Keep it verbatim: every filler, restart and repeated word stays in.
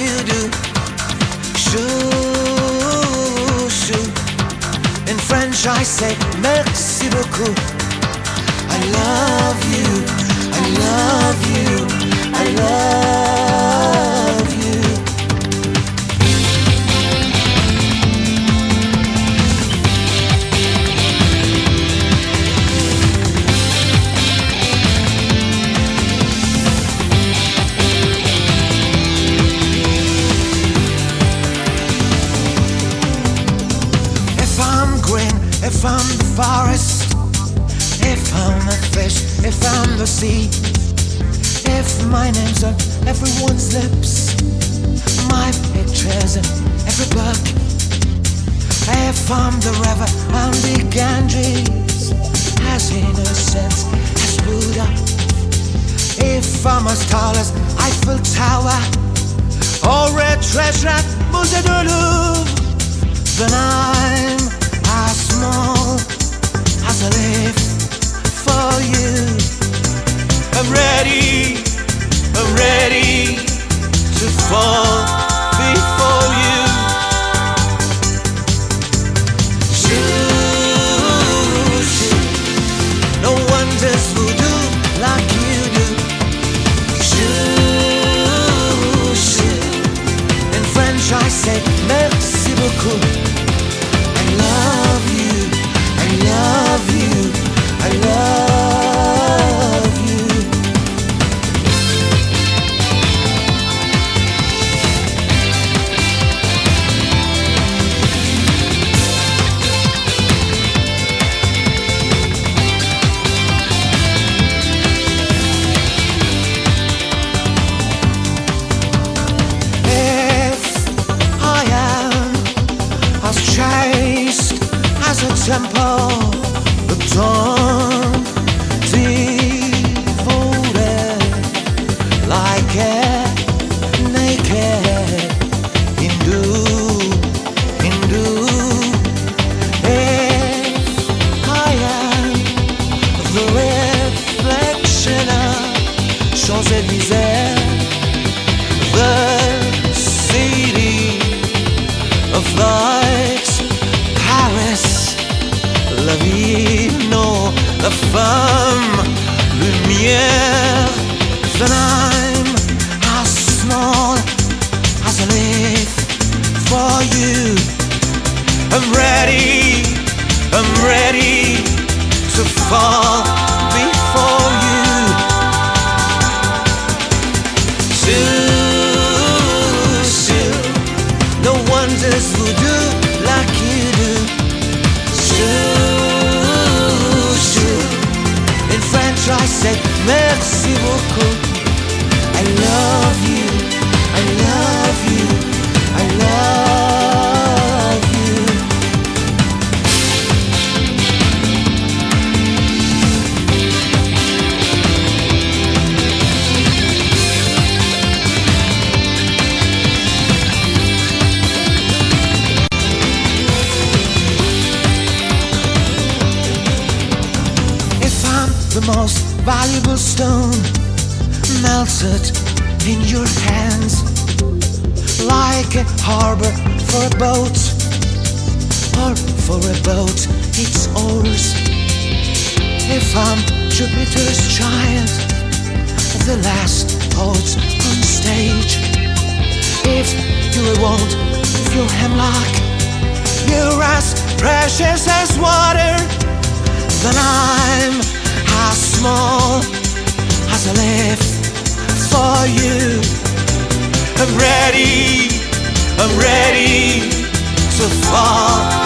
you do. Chou, chou. In French I say merci beaucoup. I love you, I love you, I love you. If I'm green, if I'm the forest, if I'm a fish, if I'm the sea, if my name's on everyone's lips, my picture's in every book, if I'm the river, I'm the Ganges, as innocent as Buddha, if I'm as tall as Eiffel Tower, or a treasure at Musée du Louvre, then I'm as small as a leaf for you. I'm ready, I'm ready to fall before you. Shoo, shoo. No one does voodoo like you do. Shoo, shoo. In French I say merci beaucoup. I love you, I love you, I love you. If I am as chaste as a temple, the dawn devoted like a naked Hindu, Hindu. If I am the reflection of Champs-Élysées, the city of lights, Paris, la vie, no, la femme, lumière, then I'm as small as a leaf for you. I'm ready, I'm ready to fall before you. Shoo, shoo. No one does voodoo like you do. Shoo, shoo. In French I say merci beaucoup. I love you, I love you, I love you. If I'm the most valuable stone melted in your hands, like a harbor for a boat, or for a boat its oars. If I'm Jupiter's child, the last poet on stage, if you're a wound, if you're hemlock, you're as precious as water, then I'm as small as a leaf for you. I'm ready, I'm ready to fall